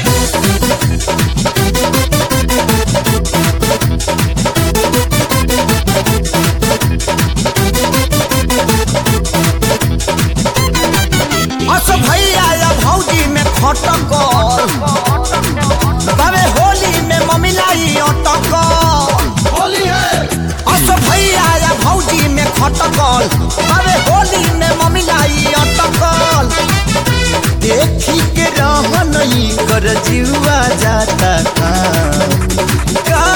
भैया या भौजी में खटकल बाबे होली में ममिलाई अटकल होली है भैया या भौजी में खटकल बाबे होली में ममिलाई अटकल देखी के रह नहीं कर जीवा जाता का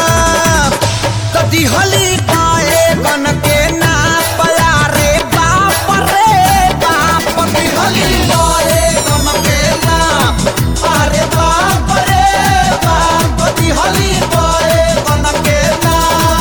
कदी हली पाए गन के ना पया रे बाप दी हली पाए गन के ना अरे बाप रे बाप दी हली पाए गन के ना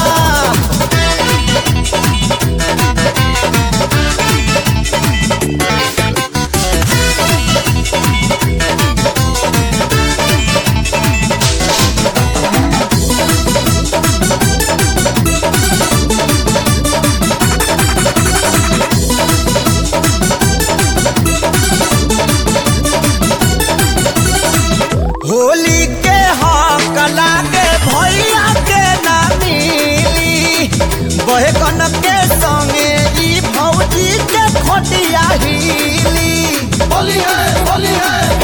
होली के हक लागे भैया के ना मिली बहकन के संगे ई भौजी के खोटिया हिली होली है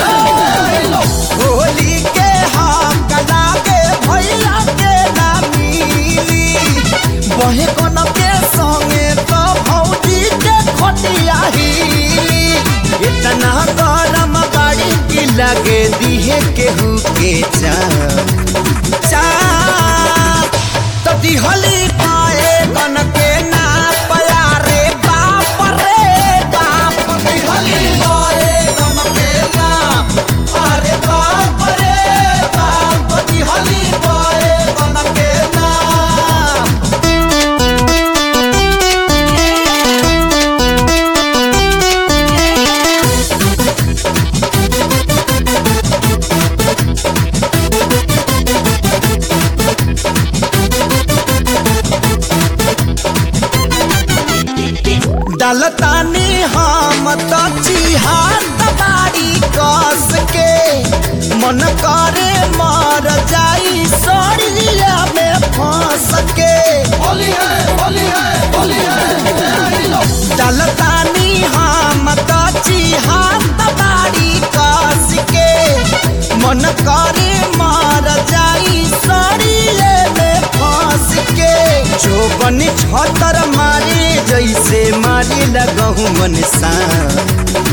होली के हक लागे भैया के ना मिली बहकन के संगे तो भौजी के खोटिया हिली इतना गरम गाड़ी की लगे दिहे केहू के चा तो दिहली पाए गन के ना पया रे बाप दिहली पाए गन के ना अरे बाप रे बाप दिहली पाए गन के ना दलतानी हम तो चिहात बाड़ी कस के मन करे मर जाई सड़िया में फंस के होली है दलतानी हम तो चिहात बाड़ी कस के मन करे मर जाई सड़िया में फंस के जोबन छतर मारे जैसे मारे लगहु मन सा